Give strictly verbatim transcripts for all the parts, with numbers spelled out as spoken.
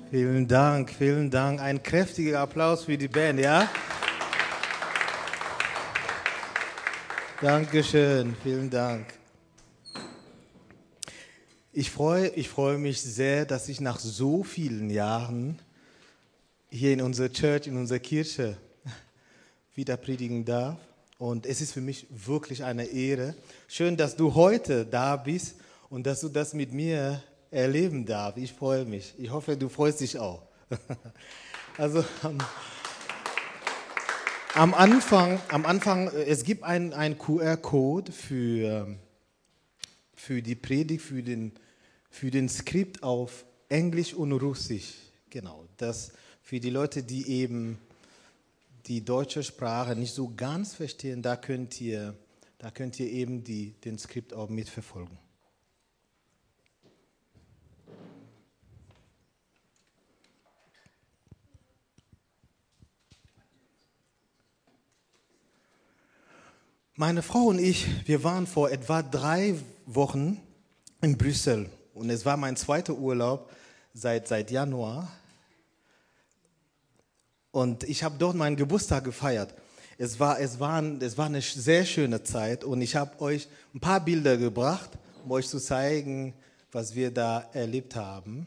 Vielen Dank, vielen Dank. Ein kräftiger Applaus für die Band, ja? Dankeschön, vielen Dank. Ich freue, ich freue mich sehr, dass ich nach so vielen Jahren hier in unserer Church, in unserer Kirche wieder predigen darf. Und es ist für mich wirklich eine Ehre. Schön, dass du heute da bist und dass du das mit mir erleben darfst. Ich freue mich. Ich hoffe, du freust dich auch. Also am, am Anfang, am Anfang, es gibt einen Q R-Code für, für die Predigt, für den, für den Skript auf Englisch und Russisch. Genau, das für die Leute, die eben die deutsche Sprache nicht so ganz verstehen, da könnt ihr, da könnt ihr eben die, den Skript auch mitverfolgen. Meine Frau und ich, wir waren vor etwa drei Wochen in Brüssel und es war mein zweiter Urlaub seit, seit Januar und ich habe dort meinen Geburtstag gefeiert. Es war, es, war, es war eine sehr schöne Zeit und ich habe euch ein paar Bilder gebracht, um euch zu zeigen, was wir da erlebt haben.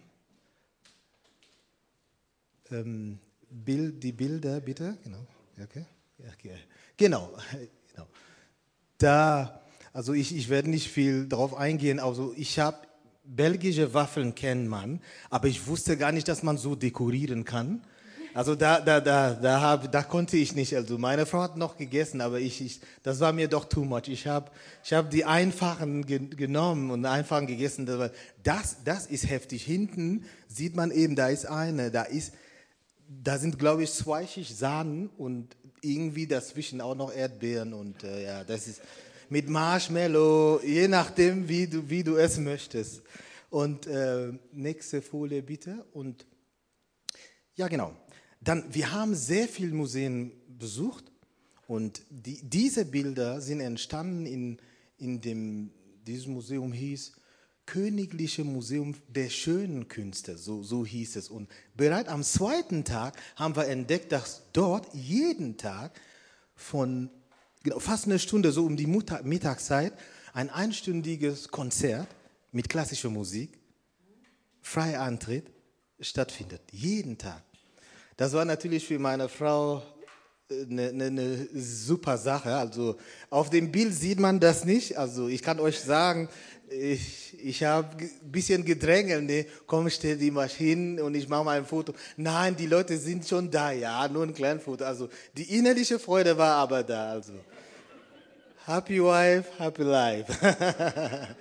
Ähm, Bild, die Bilder bitte, genau. Okay. Okay. Genau. Genau. Da, also ich, ich werde nicht viel darauf eingehen. Also ich habe belgische Waffeln kennt man, aber ich wusste gar nicht, dass man so dekorieren kann. Also da, da, da, da, hab, da konnte ich nicht. Also meine Frau hat noch gegessen, aber ich, ich das war mir doch too much. Ich habe, ich habe die einfachen ge genommen und einfachen gegessen. Das, das ist heftig. Hinten sieht man eben, da ist eine, da ist, da sind glaube ich zwei Schicht Sahnen und irgendwie dazwischen auch noch Erdbeeren und äh, ja, das ist mit Marshmallow, je nachdem, wie du, wie du es möchtest. Und äh, nächste Folie bitte. Und ja, genau. Dann, wir haben sehr viele Museen besucht und die, diese Bilder sind entstanden in, in dem, dieses Museum hieß Königliche Museum der schönen Künste, so, so hieß es. Und bereits am zweiten Tag haben wir entdeckt, dass dort jeden Tag von genau, fast eine Stunde, so um die Mittagszeit, ein einstündiges Konzert mit klassischer Musik, freier Eintritt, stattfindet. Jeden Tag. Das war natürlich für meine Frau eine, eine, eine super Sache. Also auf dem Bild sieht man das nicht. Also ich kann euch sagen, ich, ich habe ein bisschen gedrängelt. Ne? Komm, stell die Maschine und ich mache mal ein Foto. Nein, die Leute sind schon da. Ja, nur ein kleines Foto. Also die innerliche Freude war aber da. Also happy wife, happy life.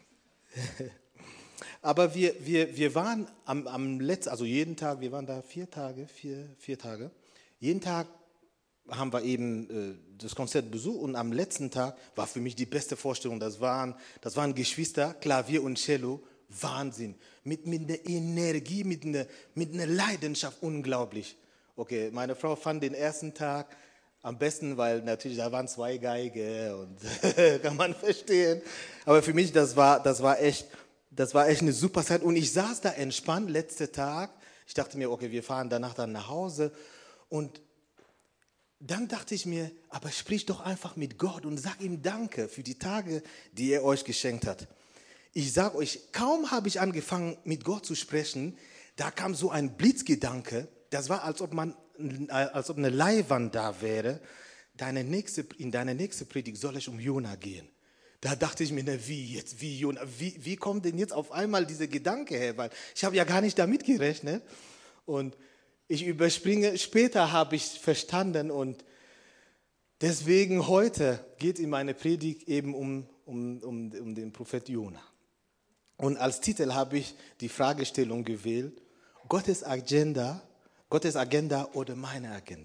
Aber wir, wir, wir waren am, am letzten, also jeden Tag, wir waren da vier Tage, vier, vier Tage. Jeden Tag haben wir eben äh, das Konzert besucht und am letzten Tag war für mich die beste Vorstellung. Das waren, das waren Geschwister, Klavier und Cello, Wahnsinn. Mit, mit einer Energie, mit einer, mit einer Leidenschaft, unglaublich. Okay, meine Frau fand den ersten Tag am besten, weil natürlich da waren zwei Geige und kann man verstehen. Aber für mich, das war, das war echt, das war echt eine super Zeit und ich saß da entspannt, letzter Tag. Ich dachte mir, okay, wir fahren danach dann nach Hause und dann dachte ich mir, aber sprich doch einfach mit Gott und sag ihm Danke für die Tage, die er euch geschenkt hat. Ich sage euch, kaum habe ich angefangen, mit Gott zu sprechen, da kam so ein Blitzgedanke. Das war, als ob man, als ob eine Leihwand da wäre. Deine nächste, in deine nächste Predigt soll es um Jona gehen. Da dachte ich mir, na, wie jetzt, wie Jona, wie, wie kommt denn jetzt auf einmal dieser Gedanke her? Weil ich habe ja gar nicht damit gerechnet. Und ich überspringe, später habe ich verstanden und deswegen heute geht in meiner Predigt eben um, um, um, um den Prophet Jona. Und als Titel habe ich die Fragestellung gewählt, Gottes Agenda, Gottes Agenda oder meine Agenda.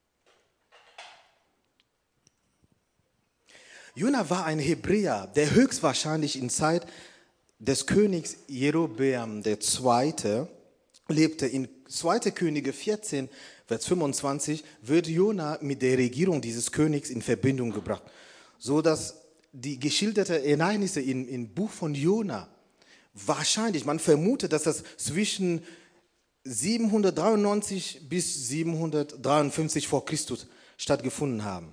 Jona war ein Hebräer, der höchstwahrscheinlich in Zeit des Königs Jerobeam der Zweite lebte. In zweiter Könige vierzehn, Vers fünfundzwanzig, wird Jona mit der Regierung dieses Königs in Verbindung gebracht, so dass die geschilderten Ereignisse im, im Buch von Jona wahrscheinlich, man vermutet, dass das zwischen siebenhundertdreiundneunzig bis siebenhundertdreiundfünfzig vor Christus stattgefunden haben.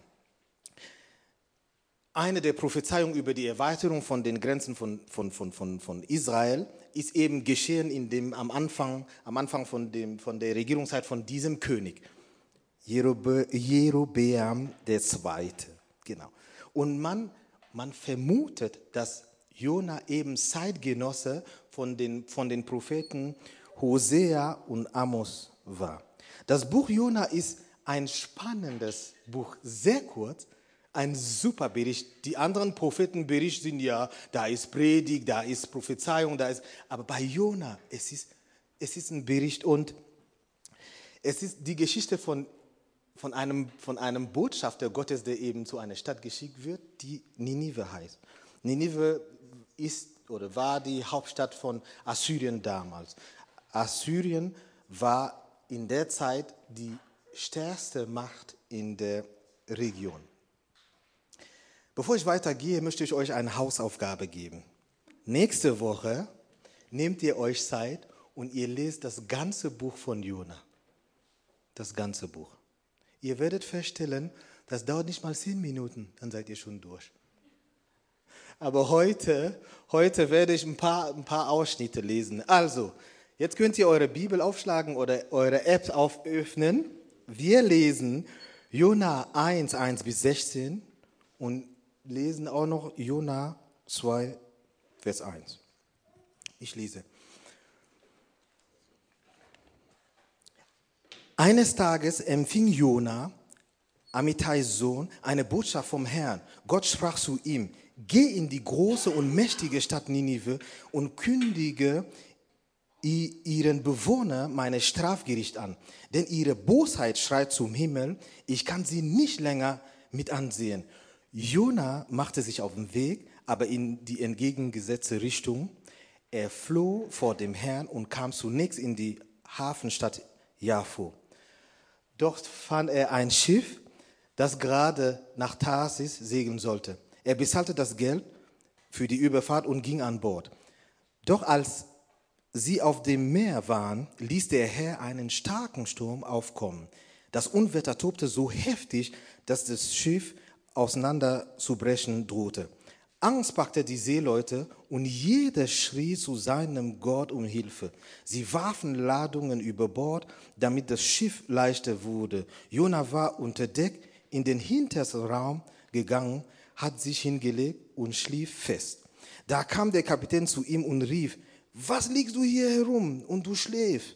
Eine der Prophezeiungen über die Erweiterung von den Grenzen von, von, von, von, von Israel ist eben geschehen in dem, am Anfang, am Anfang von, dem, von der Regierungszeit von diesem König, Jerobe, Jerobeam der Zweite. Genau. Und man, man vermutet, dass Jona eben Zeitgenosse von den, von den Propheten Hosea und Amos war. Das Buch Jona ist ein spannendes Buch, sehr kurz, ein super Bericht. Die anderen Prophetenberichte sind ja, da ist Predigt, da ist Prophezeiung, da ist, aber bei Jona, es ist, es ist ein Bericht und es ist die Geschichte von, von, einem, von einem Botschafter Gottes, der eben zu einer Stadt geschickt wird, die Ninive heißt. Ninive ist oder war die Hauptstadt von Assyrien damals. Assyrien war in der Zeit die stärkste Macht in der Region. Bevor ich weitergehe, möchte ich euch eine Hausaufgabe geben. Nächste Woche nehmt ihr euch Zeit und ihr lest das ganze Buch von Jona. Das ganze Buch. Ihr werdet feststellen, das dauert nicht mal zehn Minuten, dann seid ihr schon durch. Aber heute, heute werde ich ein paar, ein paar Ausschnitte lesen. Also, jetzt könnt ihr eure Bibel aufschlagen oder eure App öffnen. Wir lesen Jona eins, eins bis sechzehn und lesen auch noch Jona zwei, Vers eins. Ich lese. Eines Tages empfing Jona, Amittais Sohn, eine Botschaft vom Herrn. Gott sprach zu ihm: Geh in die große und mächtige Stadt Ninive und kündige ihren Bewohnern mein Strafgericht an. Denn ihre Bosheit schreit zum Himmel, ich kann sie nicht länger mit ansehen. Jona machte sich auf den Weg, aber in die entgegengesetzte Richtung. Er floh vor dem Herrn und kam zunächst in die Hafenstadt Jaffo. Dort fand er ein Schiff, das gerade nach Tarsis segeln sollte. Er bezahlte das Geld für die Überfahrt und ging an Bord. Doch als sie auf dem Meer waren, ließ der Herr einen starken Sturm aufkommen. Das Unwetter tobte so heftig, dass das Schiff auseinanderzubrechen drohte. Angst packte die Seeleute und jeder schrie zu seinem Gott um Hilfe. Sie warfen Ladungen über Bord, damit das Schiff leichter wurde. Jona war unter Deck in den hintersten Raum gegangen, hat sich hingelegt und schlief fest. Da kam der Kapitän zu ihm und rief: Was liegst du hier herum und du schläfst?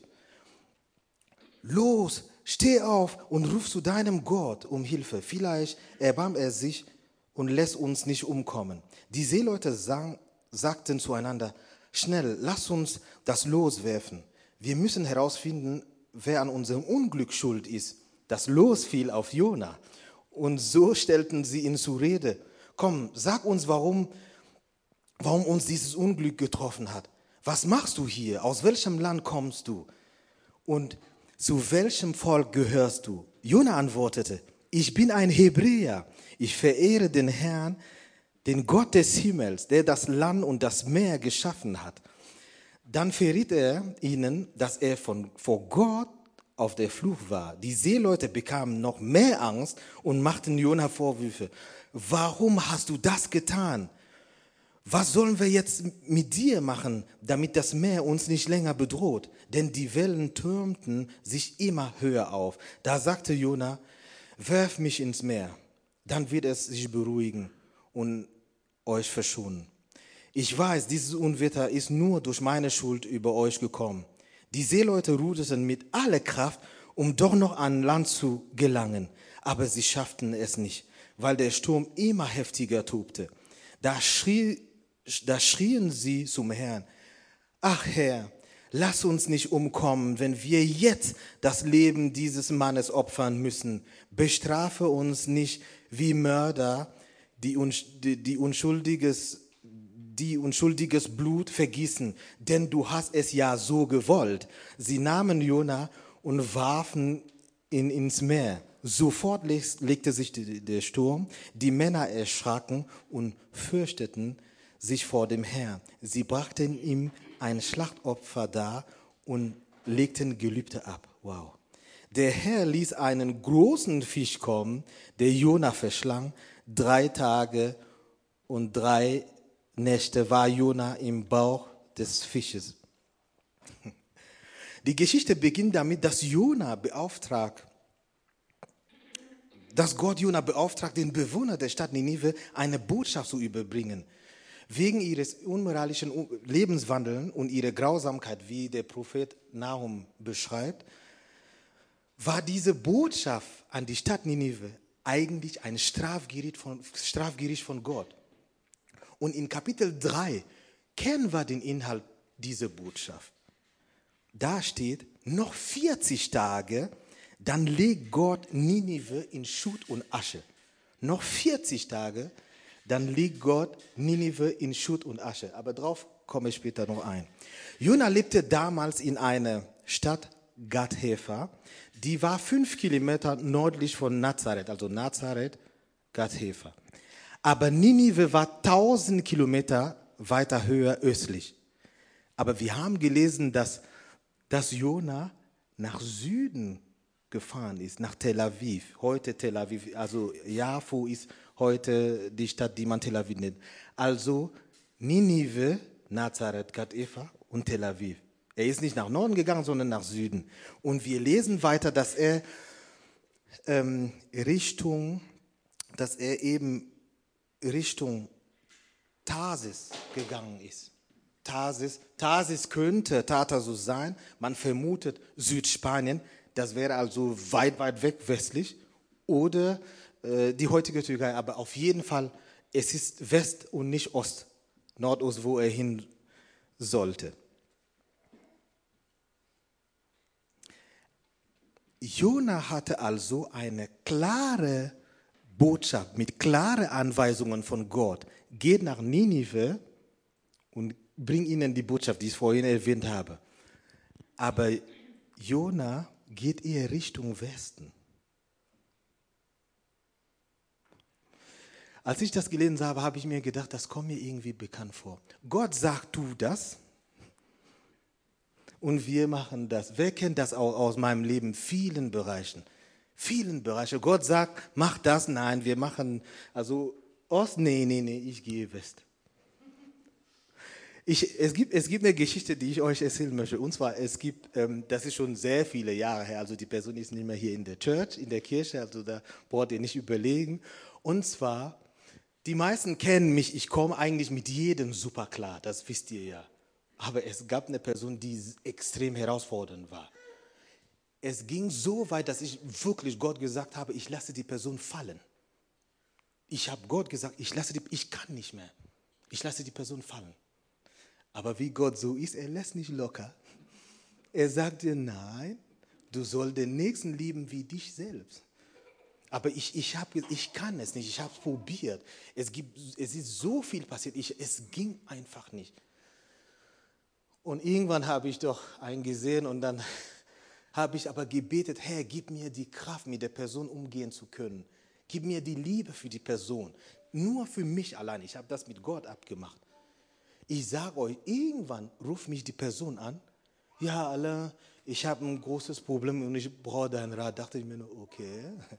Los, steh auf und ruf zu deinem Gott um Hilfe. Vielleicht erbarmt er sich und lässt uns nicht umkommen. Die Seeleute sang, sagten zueinander: Schnell, lass uns das Los werfen. Wir müssen herausfinden, wer an unserem Unglück schuld ist. Das Los fiel auf Jona. Und so stellten sie ihn zur Rede: Komm, sag uns, warum, warum uns dieses Unglück getroffen hat. Was machst du hier? Aus welchem Land kommst du? Und zu welchem Volk gehörst du? Jona antwortete: Ich bin ein Hebräer. Ich verehre den Herrn, den Gott des Himmels, der das Land und das Meer geschaffen hat. Dann verriet er ihnen, dass er von, vor Gott auf der Flucht war. Die Seeleute bekamen noch mehr Angst und machten Jona Vorwürfe. Warum hast du das getan? Was sollen wir jetzt mit dir machen, damit das Meer uns nicht länger bedroht? Denn die Wellen türmten sich immer höher auf. Da sagte Jona: Werf mich ins Meer, dann wird es sich beruhigen und euch verschonen. Ich weiß, dieses Unwetter ist nur durch meine Schuld über euch gekommen. Die Seeleute ruderten mit aller Kraft, um doch noch an Land zu gelangen. Aber sie schafften es nicht, weil der Sturm immer heftiger tobte. Da, schrie, da schrien sie zum Herrn: Ach Herr, lass uns nicht umkommen, wenn wir jetzt das Leben dieses Mannes opfern müssen. Bestrafe uns nicht wie Mörder, die, die, die, unschuldiges, die unschuldiges Blut vergießen, denn du hast es ja so gewollt. Sie nahmen Jona und warfen ihn ins Meer. Sofort legte sich der Sturm, die Männer erschraken und fürchteten sich vor dem Herrn. Sie brachten ihm ein Schlachtopfer dar und legten Gelübde ab. Wow. Der Herr ließ einen großen Fisch kommen, der Jona verschlang. Drei Tage und drei Nächte war Jona im Bauch des Fisches. Die Geschichte beginnt damit, dass Jona beauftragt, dass Gott Jona beauftragt, den Bewohnern der Stadt Ninive eine Botschaft zu überbringen. Wegen ihres unmoralischen Lebenswandels und ihrer Grausamkeit, wie der Prophet Nahum beschreibt, war diese Botschaft an die Stadt Ninive eigentlich ein Strafgericht von, Strafgericht von Gott. Und in Kapitel drei kennen wir den Inhalt dieser Botschaft. Da steht, noch vierzig Tage, dann legt Gott Ninive in Schutt und Asche. Noch vierzig Tage, dann legt Gott Ninive in Schutt und Asche. Aber darauf komme ich später noch ein. Jona lebte damals in einer Stadt, Gad-Hefer. Die war fünf Kilometer nördlich von Nazareth, also Nazareth, Gad-Hefer. Aber Ninive war tausend Kilometer weiter höher östlich. Aber wir haben gelesen, dass, dass Jona nach Süden gefahren ist, nach Tel Aviv. Heute Tel Aviv, also Jaffo ist heute die Stadt, die man Tel Aviv nennt. Also Ninive, Nazareth, Gad-Hefer und Tel Aviv. Er ist nicht nach Norden gegangen, sondern nach Süden. Und wir lesen weiter, dass er ähm, Richtung, dass er eben Richtung Tarsis gegangen ist. Tarsis, Tarsis könnte Tartasus sein. Man vermutet Südspanien. Das wäre also weit, weit weg westlich. Oder äh, die heutige Türkei. Aber auf jeden Fall, es ist West und nicht Ost, Nordost, wo er hin sollte. Jona hatte also eine klare Botschaft mit klaren Anweisungen von Gott. Geht nach Ninive und bringt ihnen die Botschaft, die ich vorhin erwähnt habe. Aber Jona geht eher Richtung Westen. Als ich das gelesen habe, habe ich mir gedacht, das kommt mir irgendwie bekannt vor. Gott sagt, tu das. Und wir machen das. Wer kennt das auch aus meinem Leben? Vielen Bereichen. Vielen Bereichen. Gott sagt, mach das. Nein, wir machen, also Ost, nee, nee, nee, ich gehe West. Ich, es, gibt, es gibt eine Geschichte, die ich euch erzählen möchte. Und zwar, es gibt, ähm, das ist schon sehr viele Jahre her, also die Person ist nicht mehr hier in der Church, in der Kirche, also da braucht ihr nicht überlegen. Und zwar, die meisten kennen mich, ich komme eigentlich mit jedem super klar, das wisst ihr ja. Aber es gab eine Person, die extrem herausfordernd war. Es ging so weit, dass ich wirklich Gott gesagt habe, ich lasse die Person fallen. Ich habe Gott gesagt, ich lasse die, ich kann nicht mehr. Ich lasse die Person fallen. Aber wie Gott so ist, er lässt nicht locker. Er sagt dir, nein, du sollst den Nächsten lieben wie dich selbst. Aber ich, ich, hab, ich kann es nicht, ich habe es probiert. Es, gibt, es ist so viel passiert, ich, es ging einfach nicht. Und irgendwann habe ich doch einen gesehen und dann habe ich aber gebetet, Herr, gib mir die Kraft, mit der Person umgehen zu können. Gib mir die Liebe für die Person. Nur für mich allein. Ich habe das mit Gott abgemacht. Ich sage euch, irgendwann ruft mich die Person an. Ja, Alain, ich habe ein großes Problem und ich brauche deinen Rat. Dachte ich mir nur, okay.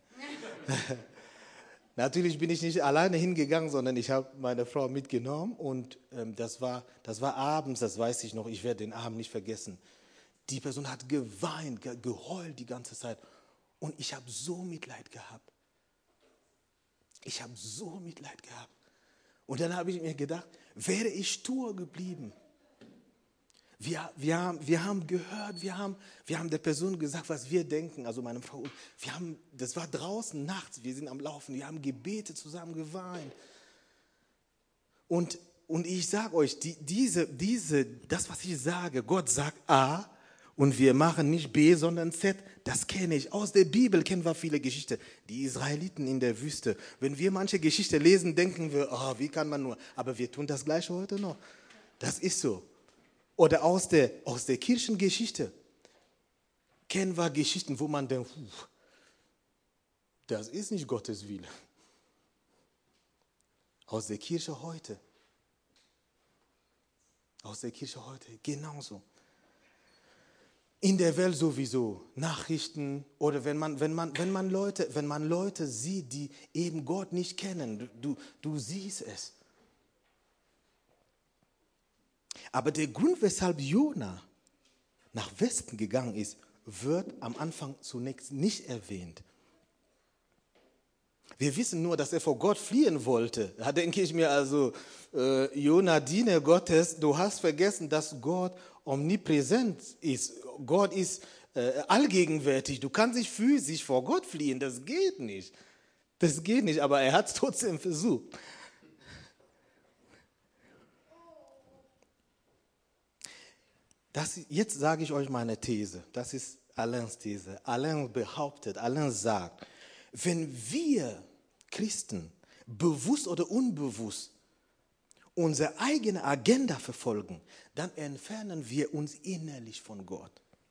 Natürlich bin ich nicht alleine hingegangen, sondern ich habe meine Frau mitgenommen und ähm, das war, das war abends, das weiß ich noch, ich werde den Abend nicht vergessen. Die Person hat geweint, ge- geheult die ganze Zeit und ich habe so Mitleid gehabt. Ich habe so Mitleid gehabt. Und dann habe ich mir gedacht, wäre ich stur geblieben. Wir, wir, haben, wir haben gehört, wir haben, wir haben der Person gesagt, was wir denken, also meine Frau. Wir haben, das war draußen nachts, wir sind am Laufen, wir haben gebetet, zusammen geweint. Und, und ich sage euch, die, diese, diese, das, was ich sage, Gott sagt A und wir machen nicht B, sondern Z, das kenne ich. Aus der Bibel kennen wir viele Geschichten. Die Israeliten in der Wüste. Wenn wir manche Geschichte lesen, denken wir, oh, wie kann man nur, aber wir tun das Gleiche heute noch. Das ist so. Oder aus der, aus der Kirchengeschichte kennen wir Geschichten, wo man denkt, das ist nicht Gottes Wille. Aus der Kirche heute. Aus der Kirche heute genauso. in der Welt sowieso, Nachrichten oder wenn man, wenn man, wenn man, Leute, wenn man Leute sieht, die eben Gott nicht kennen, du, du, du siehst es. Aber der Grund, weshalb Jona nach Westen gegangen ist, wird am Anfang zunächst nicht erwähnt. Wir wissen nur, dass er vor Gott fliehen wollte. Da denke ich mir also, äh, Jona, Diener Gottes, du hast vergessen, dass Gott omnipräsent ist. Gott ist äh, allgegenwärtig. Du kannst nicht physisch vor Gott fliehen, das geht nicht. Das geht nicht, aber er hat es trotzdem versucht. Das, jetzt sage ich euch meine These. Das ist Alains These. Alain behauptet, Alain sagt, wenn wir Christen bewusst oder unbewusst unsere eigene Agenda verfolgen, dann entfernen wir uns innerlich von Gott.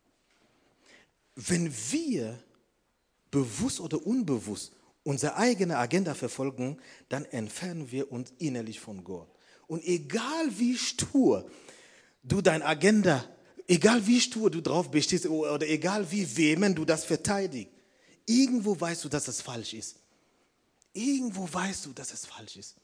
Wenn wir bewusst oder unbewusst unsere eigene Agenda verfolgen, dann entfernen wir uns innerlich von Gott. Und egal wie stur du deine Agenda, egal wie stur du drauf bestehst oder egal wie vehement du das verteidigst, irgendwo weißt du, dass es falsch ist. Irgendwo weißt du, dass es falsch ist.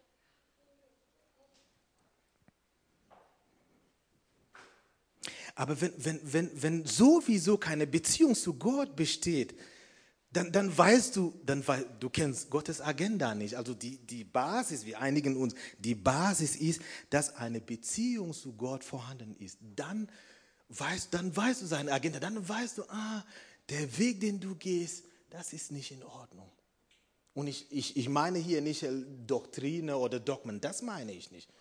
Aber wenn, wenn, wenn, wenn sowieso keine Beziehung zu Gott besteht, dann, dann weißt du, dann, du kennst Gottes Agenda nicht. Also die, die Basis, wir einigen uns, die Basis ist, dass eine Beziehung zu Gott vorhanden ist. Dann weißt, dann weißt du seine Agenda, dann weißt du, ah, der Weg, den du gehst, das ist nicht in Ordnung. Und ich, ich, ich meine hier nicht Doktrine oder Dogmen, das meine ich nicht.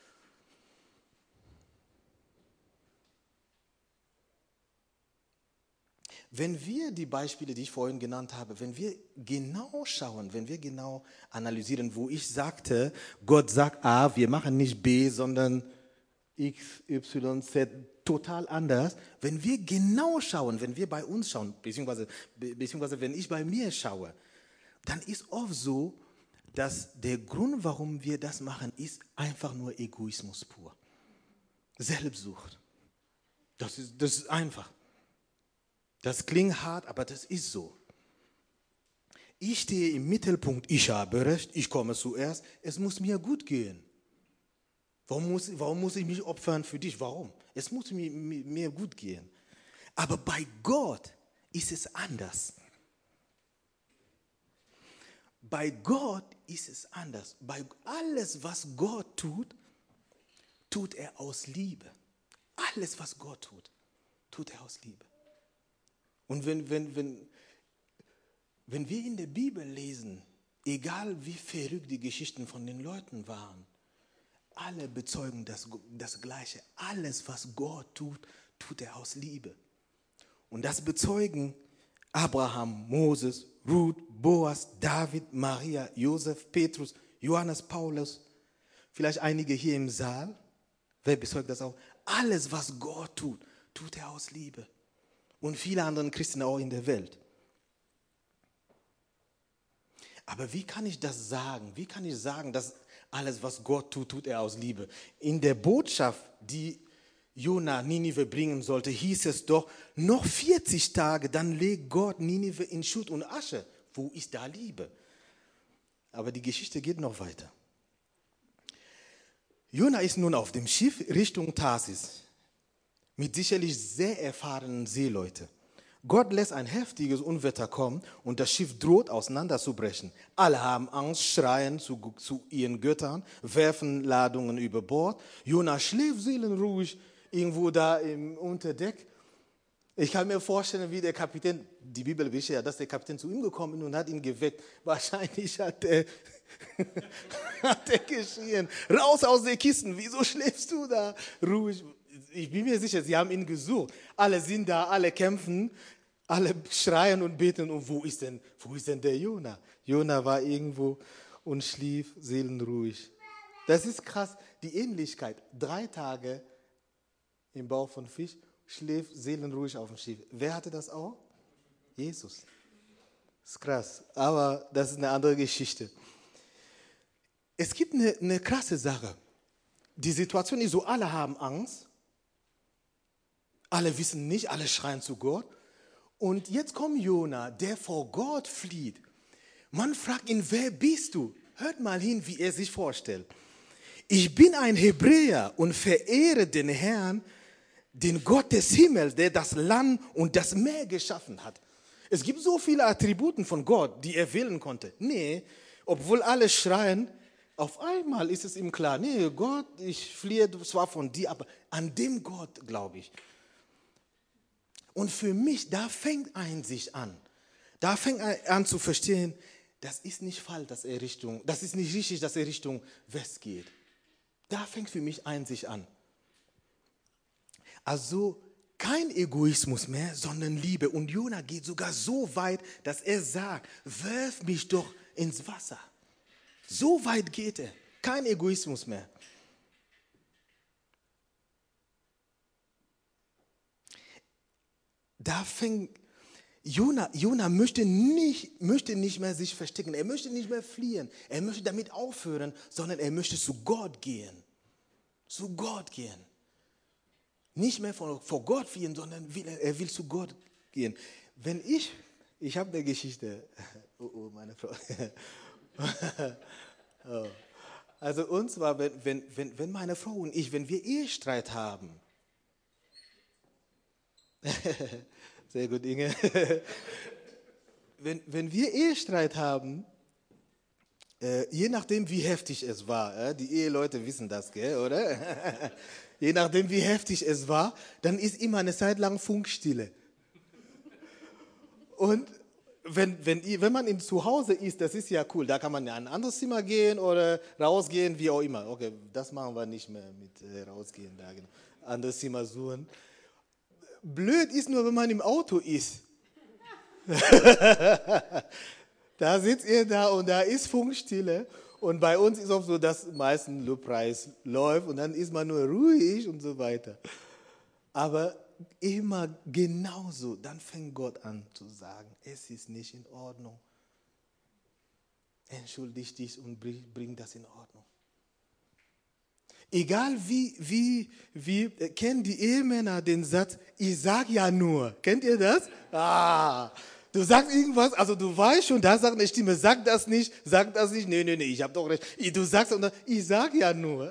Wenn wir die Beispiele, die ich vorhin genannt habe, wenn wir genau schauen, wenn wir genau analysieren, wo ich sagte, Gott sagt A, wir machen nicht B, sondern X, Y, Z, total anders. Wenn wir genau schauen, wenn wir bei uns schauen, beziehungsweise, beziehungsweise wenn ich bei mir schaue, dann ist oft so, dass der Grund, warum wir das machen, ist einfach nur Egoismus pur. Selbstsucht. Das ist, das ist einfach. Das klingt hart, aber das ist so. Ich stehe im Mittelpunkt, ich habe Recht, ich komme zuerst, es muss mir gut gehen. Warum muss, warum muss ich mich opfern für dich? Warum? Es muss mir, mir gut gehen. Aber bei Gott ist es anders. Bei Gott ist es anders. Bei alles, was Gott tut, tut er aus Liebe. Alles, was Gott tut, tut er aus Liebe. Und wenn, wenn, wenn, wenn wir in der Bibel lesen, egal wie verrückt die Geschichten von den Leuten waren, alle bezeugen das, das Gleiche. Alles, was Gott tut, tut er aus Liebe. Und das bezeugen Abraham, Moses, Ruth, Boas, David, Maria, Josef, Petrus, Johannes, Paulus, vielleicht einige hier im Saal. Wer bezeugt das auch? Alles, was Gott tut, tut er aus Liebe. Und viele andere Christen auch in der Welt. Aber wie kann ich das sagen? Wie kann ich sagen, dass alles, was Gott tut, tut er aus Liebe? In der Botschaft, die Jona Ninive bringen sollte, hieß es doch, noch vierzig Tage, dann legt Gott Ninive in Schutt und Asche. Wo ist da Liebe? Aber die Geschichte geht noch weiter. Jona ist nun auf dem Schiff Richtung Tarsis mit sicherlich sehr erfahrenen Seeleuten. Gott lässt ein heftiges Unwetter kommen und das Schiff droht auseinanderzubrechen. Alle haben Angst, schreien zu, zu ihren Göttern, werfen Ladungen über Bord. Jona schläft seelenruhig irgendwo da im Unterdeck. Ich kann mir vorstellen, wie der Kapitän, die Bibel beschreibt ja, dass der Kapitän zu ihm gekommen ist und hat ihn geweckt. Wahrscheinlich hat er, hat er geschrien, raus aus der Kiste, wieso schläfst du da ruhig? Ich bin mir sicher, sie haben ihn gesucht. Alle sind da, alle kämpfen, alle schreien und beten. Und wo ist denn, wo ist denn der Jona? Jona war irgendwo und schlief seelenruhig. Das ist krass, die Ähnlichkeit. Drei Tage im Bauch von Fisch, schläft seelenruhig auf dem Schiff. Wer hatte das auch? Jesus. Das ist krass, aber das ist eine andere Geschichte. Es gibt eine, eine krasse Sache. Die Situation ist so, alle haben Angst. Alle wissen nicht, alle schreien zu Gott. Und jetzt kommt Jona, der vor Gott flieht. Man fragt ihn, wer bist du? Hört mal hin, wie er sich vorstellt. Ich bin ein Hebräer und verehre den Herrn, den Gott des Himmels, der das Land und das Meer geschaffen hat. Es gibt so viele Attribute von Gott, die er wählen konnte. Nee, obwohl alle schreien, auf einmal ist es ihm klar, nee, Gott, ich fliehe zwar von dir, aber an dem Gott glaube ich. Und für mich, da fängt Einsicht an. Da fängt er an zu verstehen, das ist nicht falsch, dass er Richtung, das ist nicht richtig, dass er Richtung West geht. Da fängt für mich Einsicht an. Also kein Egoismus mehr, sondern Liebe. Und Jona geht sogar so weit, dass er sagt, wirf mich doch ins Wasser. So weit geht er. Kein Egoismus mehr. Da fängt Jona, Jona möchte nicht, möchte nicht mehr sich verstecken. Er möchte nicht mehr fliehen. Er möchte damit aufhören, sondern er möchte zu Gott gehen. Zu Gott gehen. Nicht mehr vor, vor Gott fliehen, sondern will, er will zu Gott gehen. Wenn ich, ich habe eine Geschichte. Oh, oh, meine Frau. Oh. Also und zwar, wenn, wenn, wenn, wenn meine Frau und ich, wenn wir Ehestreit haben. Sehr gut, Inge. Wenn, wenn wir Ehestreit haben, äh, je nachdem, wie heftig es war, äh, die Eheleute wissen das, gell, oder? Je nachdem, wie heftig es war, dann ist immer eine Zeit lang Funkstille. Und wenn, wenn, wenn man in zu Hause ist, das ist ja cool, da kann man in ein anderes Zimmer gehen oder rausgehen, wie auch immer. Okay, das machen wir nicht mehr mit äh, rausgehen, da genau. Anderes Zimmer suchen. Blöd ist nur, wenn man im Auto ist. Da sitzt ihr da und da ist Funkstille. Und bei uns ist es oft so, dass meistens Lobpreis läuft und dann ist man nur ruhig und so weiter. Aber immer genauso, dann fängt Gott an zu sagen, es ist nicht in Ordnung. Entschuldige dich und bring, bring das in Ordnung. Egal wie, wie, wie, kennen die Ehemänner den Satz, ich sag ja nur. Kennt ihr das? Ah, du sagst irgendwas, also du weißt schon, da sagt eine Stimme, sag das nicht, sag das nicht, nee, nee, nee, ich habe doch recht. Du sagst, und dann, ich sag ja nur.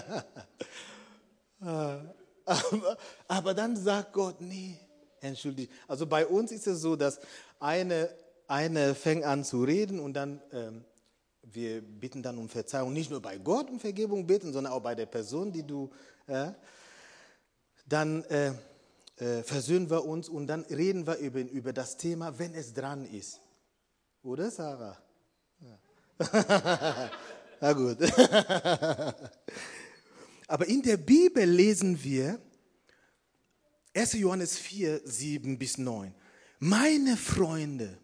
aber, aber dann sagt Gott, nee, entschuldige. Also bei uns ist es so, dass eine, eine fängt an zu reden und dann... Ähm, wir bitten dann um Verzeihung, nicht nur bei Gott um Vergebung bitten, sondern auch bei der Person, die du, äh, dann äh, äh, versöhnen wir uns und dann reden wir über, über das Thema, wenn es dran ist. Oder, Sarah? Ja. Na gut. Aber in der Bibel lesen wir erster Johannes vier, sieben bis neun. Meine Freunde,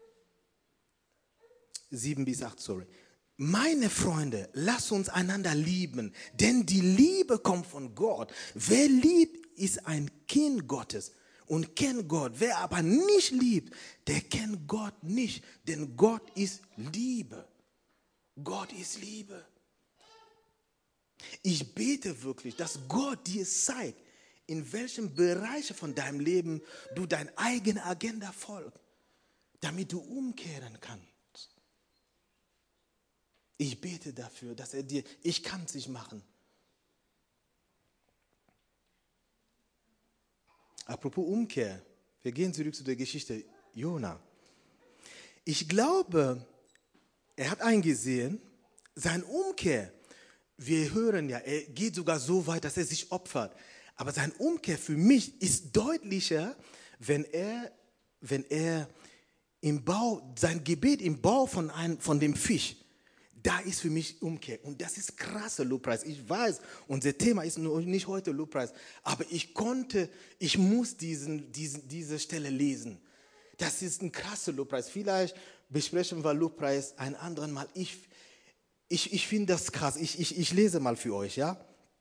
sieben bis acht, sorry. Meine Freunde, lasst uns einander lieben, denn die Liebe kommt von Gott. Wer liebt, ist ein Kind Gottes und kennt Gott. Wer aber nicht liebt, der kennt Gott nicht, denn Gott ist Liebe. Gott ist Liebe. Ich bete wirklich, dass Gott dir zeigt, in welchem Bereich von deinem Leben du deine eigene Agenda folgst, damit du umkehren kannst. Ich bete dafür, dass er dir, ich kann es nicht machen. Apropos Umkehr, wir gehen zurück zu der Geschichte Jona. Ich glaube, er hat eingesehen, seine Umkehr, wir hören ja, er geht sogar so weit, dass er sich opfert. Aber seine Umkehr für mich ist deutlicher, wenn er, wenn er im Bau, sein Gebet im Bau von, einem, von dem Fisch, da ist für mich Umkehr. Und das ist krasser Lobpreis. Ich weiß, unser Thema ist nicht heute Lobpreis. Aber ich konnte, ich muss diesen, diesen, diese Stelle lesen. Das ist ein krasser Lobpreis. Vielleicht besprechen wir Lobpreis ein anderen Mal. Ich, ich, ich finde das krass. Ich, ich, ich lese mal für euch, ja.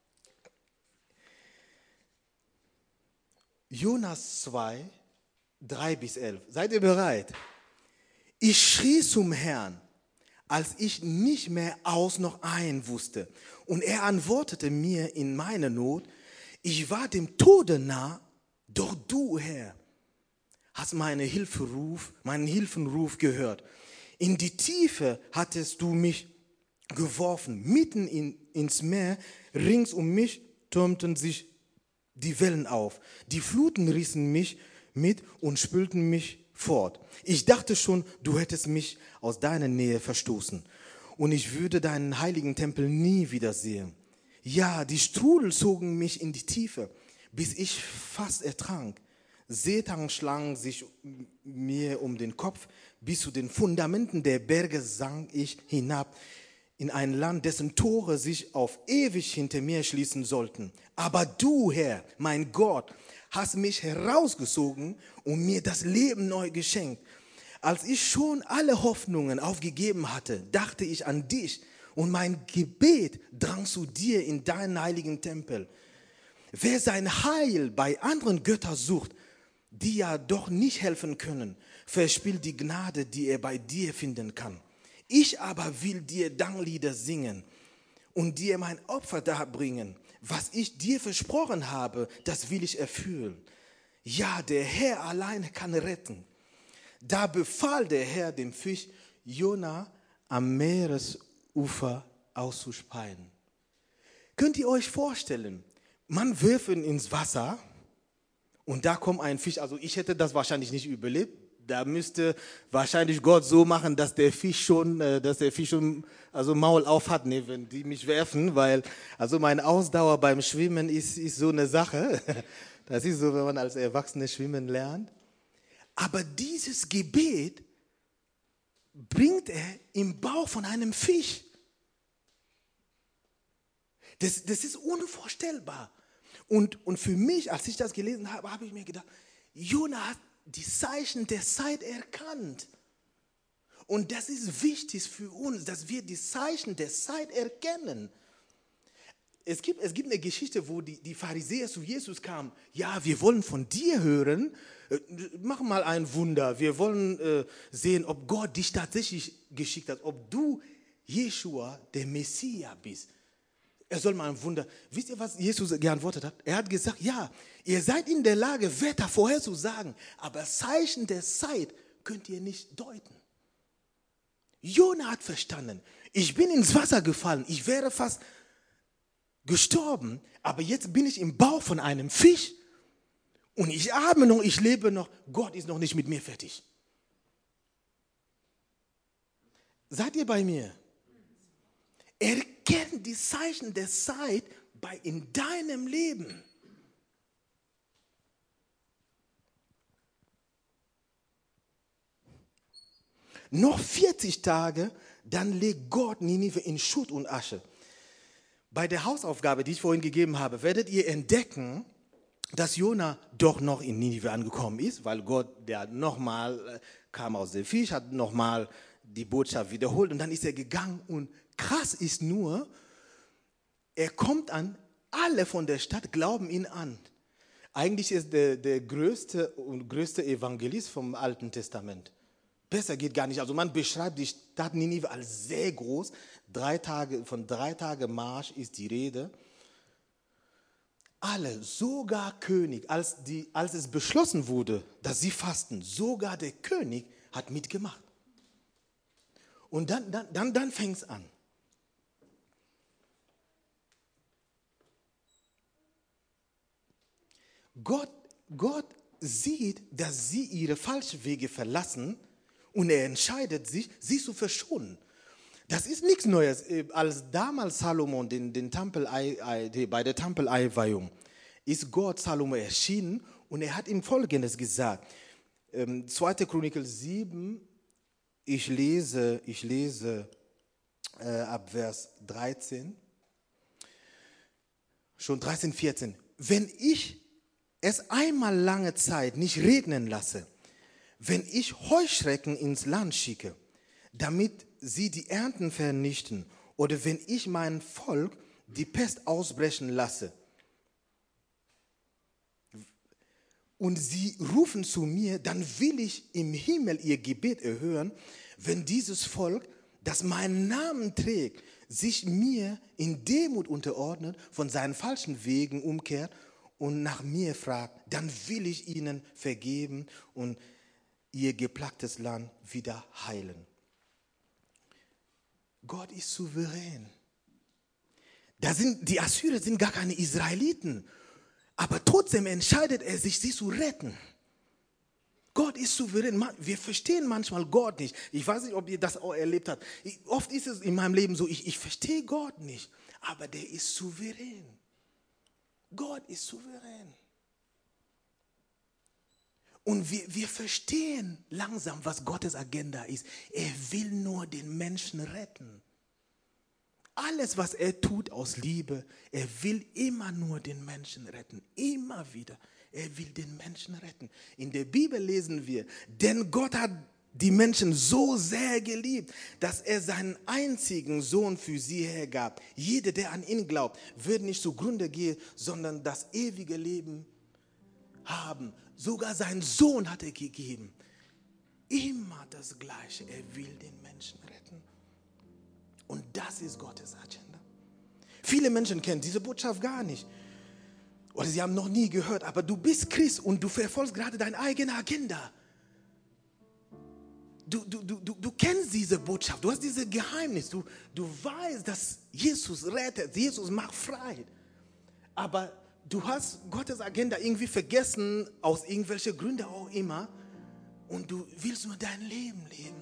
Jonas zwei, drei bis elf. Seid ihr bereit? Ich schrie zum Herrn, als ich nicht mehr aus noch ein wusste. Und er antwortete mir in meiner Not, ich war dem Tode nah, Doch du, Herr, hast meine Hilferuf, meinen Hilfenruf gehört. In die Tiefe hattest du mich geworfen, mitten in, ins Meer. Rings um mich türmten sich die Wellen auf. Die Fluten rissen mich mit und spülten mich fort. Ich dachte schon, du hättest mich aus deiner Nähe verstoßen und ich würde deinen heiligen Tempel nie wiedersehen. Ja, die Strudel zogen mich in die Tiefe, bis ich fast ertrank. Seetang schlang sich mir um den Kopf, bis zu den Fundamenten der Berge sank ich hinab in ein Land, dessen Tore sich auf ewig hinter mir schließen sollten. Aber du, Herr, mein Gott, hast mich herausgezogen und mir das Leben neu geschenkt. Als ich schon alle Hoffnungen aufgegeben hatte, dachte ich an dich und mein Gebet drang zu dir in deinen heiligen Tempel. Wer sein Heil bei anderen Göttern sucht, die ja doch nicht helfen können, verspielt die Gnade, die er bei dir finden kann. Ich aber will dir Danklieder singen und dir mein Opfer darbringen. Was ich dir versprochen habe, das will ich erfüllen. Ja, der Herr allein kann retten. Da befahl der Herr dem Fisch, Jona am Meeresufer auszuspeien. Könnt ihr euch vorstellen, man wirft ihn ins Wasser und da kommt ein Fisch. Also ich hätte das wahrscheinlich nicht überlebt. Da müsste wahrscheinlich Gott so machen, dass der Fisch schon, dass der Fisch schon also Maul auf hat, ne, wenn die mich werfen, weil also meine Ausdauer beim Schwimmen ist, ist so eine Sache. Das ist so, wenn man als Erwachsener schwimmen lernt. Aber dieses Gebet bringt er im Bauch von einem Fisch. Das, das ist unvorstellbar. Und, und für mich, als ich das gelesen habe, habe ich mir gedacht, Jona hat die Zeichen der Zeit erkannt. Und das ist wichtig für uns, dass wir die Zeichen der Zeit erkennen. Es gibt, es gibt eine Geschichte, wo die, die Pharisäer zu Jesus kamen. Ja, wir wollen von dir hören. Mach mal ein Wunder. Wir wollen äh, sehen, ob Gott dich tatsächlich geschickt hat. Ob du, Jeschua, der Messias bist. Er soll mal ein Wunder. Wisst ihr, was Jesus geantwortet hat? Er hat gesagt, ja, ihr seid in der Lage, Wetter vorherzusagen, aber Zeichen der Zeit könnt ihr nicht deuten. Jona hat verstanden, ich bin ins Wasser gefallen, ich wäre fast gestorben, aber jetzt bin ich im Bauch von einem Fisch und ich atme noch, ich lebe noch, Gott ist noch nicht mit mir fertig. Seid ihr bei mir? Erkenne die Zeichen der Zeit bei in deinem Leben. Noch vierzig Tage, dann legt Gott Ninive in Schutt und Asche. Bei der Hausaufgabe, die ich vorhin gegeben habe, werdet ihr entdecken, dass Jona doch noch in Ninive angekommen ist, weil Gott, der nochmal kam aus dem Fisch, hat nochmal die Botschaft wiederholt und dann ist er gegangen und krass ist nur, er kommt an, alle von der Stadt glauben ihn an. Eigentlich ist der, der größte und größte Evangelist vom Alten Testament. Besser geht gar nicht. Also man beschreibt die Stadt Ninive als sehr groß. Drei Tage, von drei Tagen Marsch ist die Rede. Alle, sogar König, als, die, als es beschlossen wurde, dass sie fasten, sogar der König hat mitgemacht. Und dann, dann, dann, dann fängt es an. Gott, Gott sieht, dass sie ihre falschen Wege verlassen und er entscheidet sich, sie zu verschonen. Das ist nichts Neues. Als damals Salomon den, den Tempel, bei der Tempeleinweihung ist Gott Salomo erschienen und er hat ihm Folgendes gesagt. zweite Chronikel sieben, ich lese, ich lese äh, ab Vers dreizehn, schon dreizehn, vierzehn. Wenn ich es einmal lange Zeit nicht regnen lasse, wenn ich Heuschrecken ins Land schicke, damit sie die Ernten vernichten, oder wenn ich mein Volk die Pest ausbrechen lasse, und sie rufen zu mir, dann will ich im Himmel ihr Gebet erhören, wenn dieses Volk, das meinen Namen trägt, sich mir in Demut unterordnet, von seinen falschen Wegen umkehrt und nach mir fragt, dann will ich ihnen vergeben und ihr geplagtes Land wieder heilen. Gott ist souverän. Da sind, die Assyrer sind gar keine Israeliten, aber trotzdem entscheidet er sich, sie zu retten. Gott ist souverän. Wir verstehen manchmal Gott nicht. Ich weiß nicht, ob ihr das auch erlebt habt. Oft ist es in meinem Leben so, ich, ich verstehe Gott nicht, aber der ist souverän. Gott ist souverän. Und wir, wir verstehen langsam, was Gottes Agenda ist. Er will nur den Menschen retten. Alles, was er tut aus Liebe, er will immer nur den Menschen retten. Immer wieder. Er will den Menschen retten. In der Bibel lesen wir, denn Gott hat die Menschen so sehr geliebt, dass er seinen einzigen Sohn für sie hergab. Jeder, der an ihn glaubt, wird nicht zugrunde gehen, sondern das ewige Leben haben. Sogar seinen Sohn hat er gegeben. Immer das Gleiche. Er will den Menschen retten. Und das ist Gottes Agenda. Viele Menschen kennen diese Botschaft gar nicht. Oder sie haben noch nie gehört, aber du bist Christ und du verfolgst gerade deine eigene Agenda. Du, du, du, du, du kennst diese Botschaft, du hast dieses Geheimnis, du, du weißt, dass Jesus rettet, Jesus macht frei. Aber du hast Gottes Agenda irgendwie vergessen, aus irgendwelchen Gründen auch immer, und du willst nur dein Leben leben.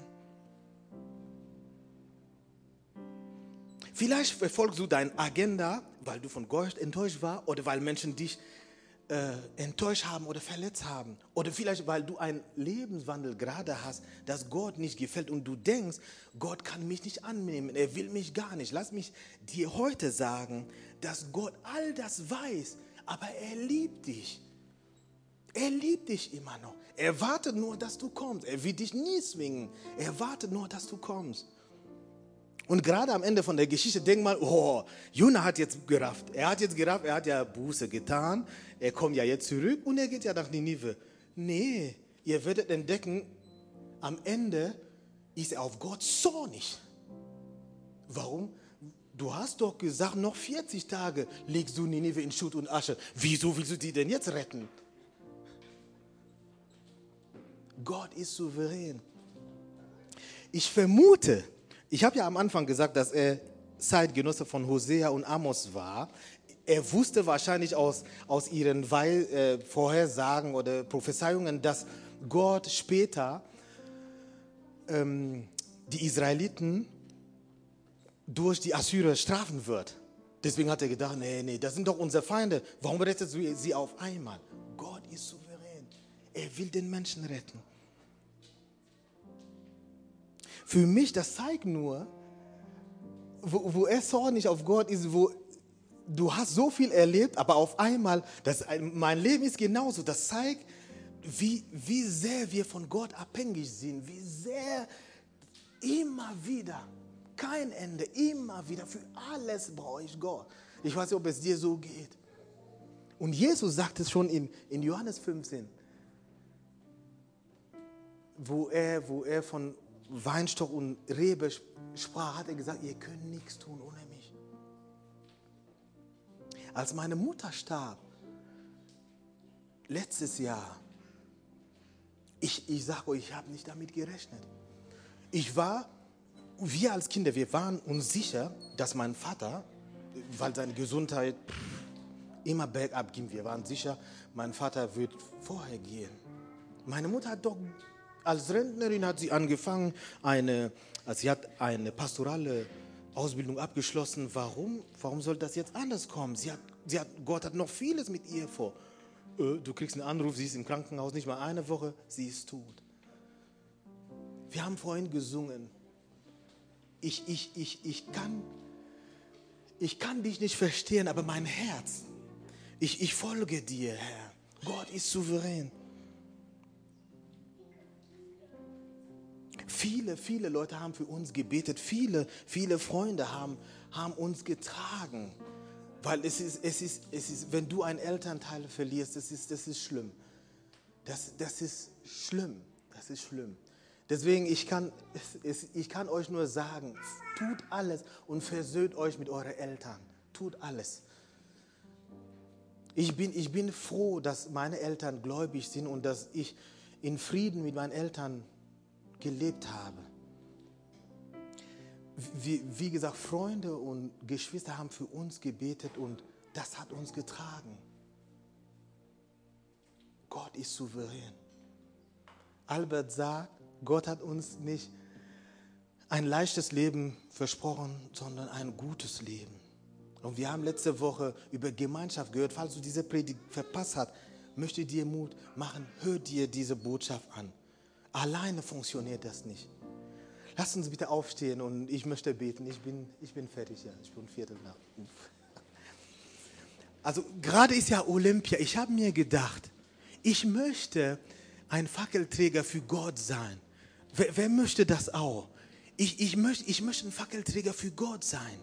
Vielleicht verfolgst du deine Agenda, weil du von Gott enttäuscht warst oder weil Menschen dich äh, enttäuscht haben oder verletzt haben. Oder vielleicht, weil du einen Lebenswandel gerade hast, das Gott nicht gefällt und du denkst, Gott kann mich nicht annehmen, er will mich gar nicht. Lass mich dir heute sagen, dass Gott all das weiß, aber er liebt dich. Er liebt dich immer noch. Er wartet nur, dass du kommst. Er will dich nie zwingen. Er wartet nur, dass du kommst. Und gerade am Ende von der Geschichte denk mal, oh, Jona hat jetzt gerafft. Er hat jetzt gerafft, er hat ja Buße getan. Er kommt ja jetzt zurück und er geht ja nach Ninive. Nee, ihr werdet entdecken, am Ende ist er auf Gott zornig. Warum? Du hast doch gesagt, noch vierzig Tage legst du Ninive in Schutt und Asche. Wieso willst du die denn jetzt retten? Gott ist souverän. Ich vermute, ich habe ja am Anfang gesagt, dass er Zeitgenosse von Hosea und Amos war. Er wusste wahrscheinlich aus, aus ihren Weil, äh, Vorhersagen oder Prophezeiungen, dass Gott später ähm, die Israeliten durch die Assyrer strafen wird. Deswegen hat er gedacht, nee, nee, das sind doch unsere Feinde. Warum rettet du sie auf einmal? Gott ist souverän. Er will den Menschen retten. Für mich, das zeigt nur, wo, wo er zornig auf Gott ist, wo du hast so viel erlebt, aber auf einmal, das, mein Leben ist genauso. Das zeigt, wie, wie sehr wir von Gott abhängig sind, wie sehr immer wieder, kein Ende, immer wieder, für alles brauche ich Gott. Ich weiß nicht, ob es dir so geht. Und Jesus sagt es schon in, in Johannes fünfzehn, wo er, wo er von Weinstock und Rebe sprach, hat er gesagt, ihr könnt nichts tun ohne mich. Als meine Mutter starb, letztes Jahr, ich, ich sage euch, ich habe nicht damit gerechnet. Ich war, wir als Kinder, wir waren uns sicher, dass mein Vater, weil seine Gesundheit immer bergab ging, wir waren sicher, mein Vater wird vorher gehen. Meine Mutter hat doch als Rentnerin hat sie angefangen, eine, also sie hat eine pastorale Ausbildung abgeschlossen. Warum? Warum soll das jetzt anders kommen? Sie hat, sie hat, Gott hat noch vieles mit ihr vor. Äh, du kriegst einen Anruf, sie ist im Krankenhaus, nicht mal eine Woche, sie ist tot. Wir haben vorhin gesungen. Ich, ich, ich, ich, kann, ich kann dich nicht verstehen, aber mein Herz, ich, ich folge dir, Herr. Gott ist souverän. Viele, viele Leute haben für uns gebetet. Viele, viele Freunde haben, haben uns getragen. Weil es ist, es ist, es ist, wenn du einen Elternteil verlierst, das ist, das ist schlimm. Das, das ist schlimm. Das ist schlimm. Deswegen, ich kann, es, ich kann euch nur sagen, tut alles und versöhnt euch mit euren Eltern. Tut alles. Ich bin, ich bin froh, dass meine Eltern gläubig sind und dass ich in Frieden mit meinen Eltern gelebt habe. Wie, wie gesagt, Freunde und Geschwister haben für uns gebetet und das hat uns getragen. Gott ist souverän. Albert sagt, Gott hat uns nicht ein leichtes Leben versprochen, sondern ein gutes Leben. Und wir haben letzte Woche über Gemeinschaft gehört. Falls du diese Predigt verpasst hast, möchte ich dir Mut machen, hör dir diese Botschaft an. Alleine funktioniert das nicht. Lass uns bitte aufstehen und ich möchte beten. Ich bin, ich bin fertig, ja. Ich bin Viertel nach. Also gerade ist ja Olympia. Ich habe mir gedacht, ich möchte ein Fackelträger für Gott sein. Wer, wer möchte das auch? Ich, ich, möchte, ich möchte ein Fackelträger für Gott sein.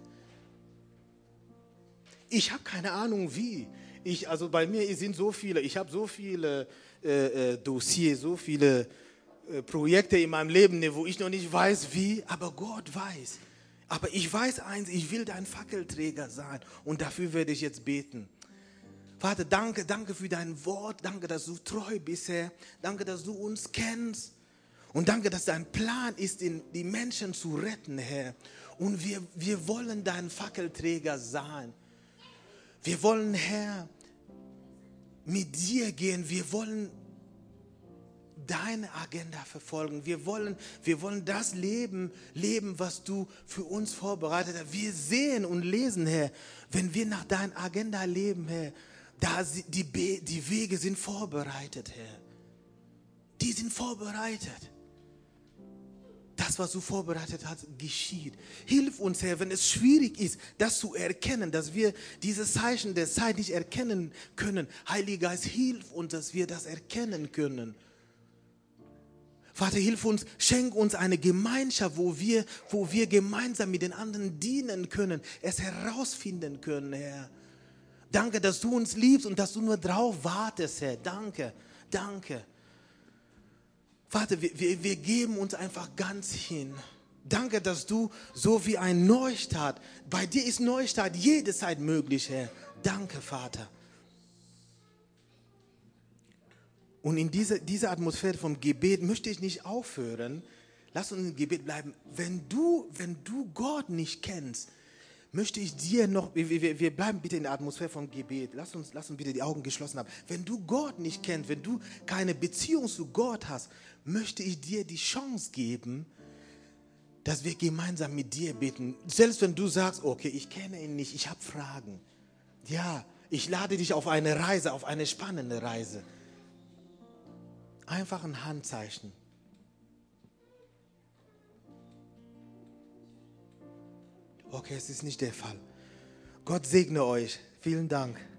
Ich habe keine Ahnung wie. Ich, also bei mir sind so viele, ich habe so viele äh, äh, Dossiers, so viele äh, Projekte in meinem Leben, wo ich noch nicht weiß wie, aber Gott weiß. Aber ich weiß eins, ich will dein Fackelträger sein und dafür werde ich jetzt beten. Vater, danke, danke für dein Wort, danke, dass du treu bist, Herr. Danke, dass du uns kennst. Und danke, dass dein Plan ist, die Menschen zu retten, Herr. Und wir, wir wollen dein Fackelträger sein. Wir wollen, Herr, mit dir gehen. Wir wollen deine Agenda verfolgen. Wir wollen, wir wollen das Leben leben, was du für uns vorbereitet hast. Wir sehen und lesen, Herr, wenn wir nach deiner Agenda leben, Herr, da die, die Wege sind vorbereitet, Herr. Die sind vorbereitet. Das, was du vorbereitet hast, geschieht. Hilf uns, Herr, wenn es schwierig ist, das zu erkennen, dass wir dieses Zeichen der Zeit nicht erkennen können. Heiliger Geist, hilf uns, dass wir das erkennen können. Vater, hilf uns, schenk uns eine Gemeinschaft, wo wir, wo wir gemeinsam mit den anderen dienen können, es herausfinden können, Herr. Danke, dass du uns liebst und dass du nur drauf wartest, Herr. Danke, danke. Vater, wir, wir, wir geben uns einfach ganz hin. Danke, dass du so wie ein Neustart, bei dir ist Neustart jederzeit möglich, Herr. Danke, Vater. Und in dieser, dieser Atmosphäre vom Gebet möchte ich nicht aufhören. Lass uns im Gebet bleiben. Wenn du, wenn du Gott nicht kennst, möchte ich dir noch, wir, wir, wir bleiben bitte in der Atmosphäre vom Gebet. Lass uns, lass uns bitte die Augen geschlossen haben. Wenn du Gott nicht kennst, wenn du keine Beziehung zu Gott hast, möchte ich dir die Chance geben, dass wir gemeinsam mit dir beten. Selbst wenn du sagst, okay, ich kenne ihn nicht, ich habe Fragen. Ja, ich lade dich auf eine Reise, auf eine spannende Reise. Einfach ein Handzeichen. Okay, es ist nicht der Fall. Gott segne euch. Vielen Dank.